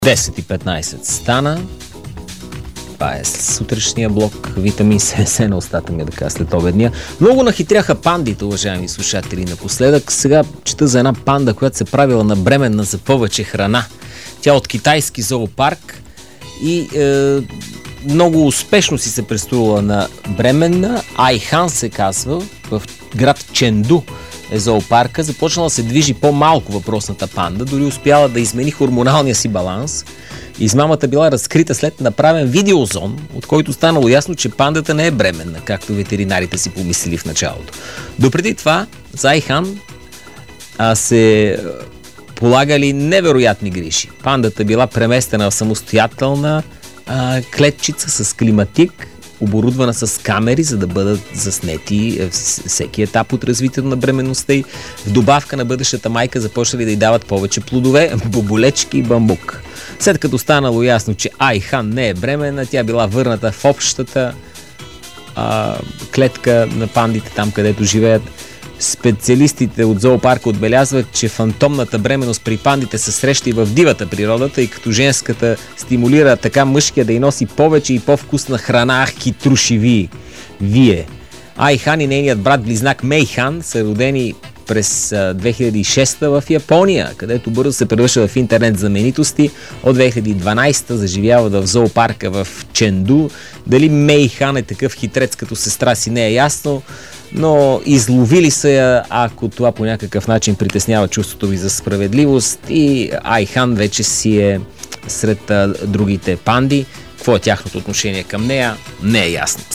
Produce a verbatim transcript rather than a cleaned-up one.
десет и петнайсет стана. Това е сутрешния блок. Витамин С на устата ми, да кажа, след обедния. Много нахитряха пандите, уважаеми слушатели, напоследък. Сега чета за една панда, която се правила на бременна за повече храна. Тя от китайски зоопарк и е, много успешно си се преструвала на бременна. Айхан се казва, в град Ченду е зоопарка. Започнала да се движи по-малко въпросната панда, дори успяла да измени хормоналния си баланс. Измамата била разкрита след направен видеозон, от който станало ясно, че пандата не е бременна, както ветеринарите си помислили в началото. Допреди това за Айхан а, се полагали невероятни грижи. Пандата била преместена в самостоятелна а, клетчица с климатик, оборудвана с камери, за да бъдат заснети всеки етап от развитието на бременността й. В добавка на бъдещата майка започнали да й дават повече плодове, боболечки и бамбук. След като станало ясно, че Айхан не е бременна, тя била върната в общата а, клетка на пандите, там където живеят. Специалистите от зоопарка отбелязват, че фантомната бременност при пандите се среща и в дивата природа, тъй като женската стимулира така мъжкия да й носи повече и по-вкусна храна. Ах, хитруши ви, вие! Айхан и нейният брат-близнак Мейхан са родени през две хиляди и шеста в Япония, където бързо се превръща в интернет знаменитости. От две хиляди и дванайсета заживява в зоопарка в Ченду. Дали Мейхан е такъв хитрец като сестра си, не е ясно, но изловили са я, ако това по някакъв начин притеснява чувството ви за справедливост, и Айхан вече си е сред а, другите панди. Какво е тяхното отношение към нея, не е ясно.